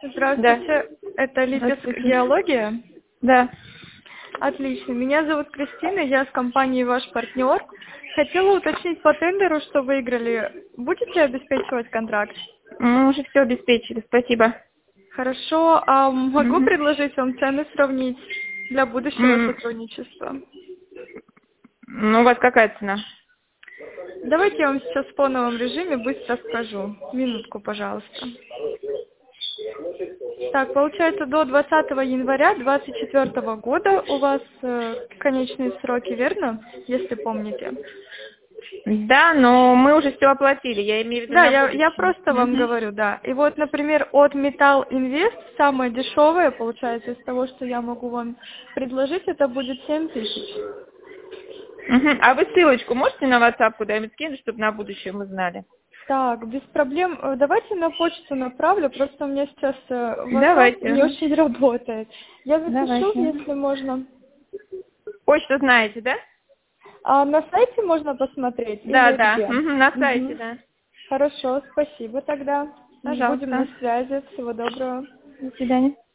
Да. Здравствуйте, это Липецк Здравствуйте. геология. Да. Отлично. Меня зовут Кристина, я с компанией «Ваш партнер». Хотела уточнить по тендеру, что выиграли. Будете обеспечивать контракт? Мы уже все обеспечили, спасибо. Хорошо. А могу Мгм. предложить вам цены сравнить для будущего сотрудничества? Ну, у вас какая цена? Давайте я вам сейчас в фоновом режиме быстро скажу. Минутку, пожалуйста. Так, получается, до 20 января 2024 года у вас конечные сроки, верно? Если помните. Да, но мы уже все оплатили, я имею в виду Да, на я будущее. просто вам Мгм. говорю, да. И вот, например, от Metal Invest самое дешевое, получается, из того, что я могу вам предложить, это будет 7000. Мгм. А вы ссылочку можете на WhatsApp куда-нибудь скинуть, чтобы на будущее мы знали? Так, без проблем. Давайте на почту направлю, просто у меня сейчас WhatsApp Давайте. не Мгм. очень работает. Я запишу, Давайте. если можно. Почту знаете, да? А на сайте можно посмотреть Да, или да. где? Мгм, на сайте, Мгм. да. Хорошо, спасибо тогда. Будем на Пожалуйста. связи. Всего доброго. До свидания.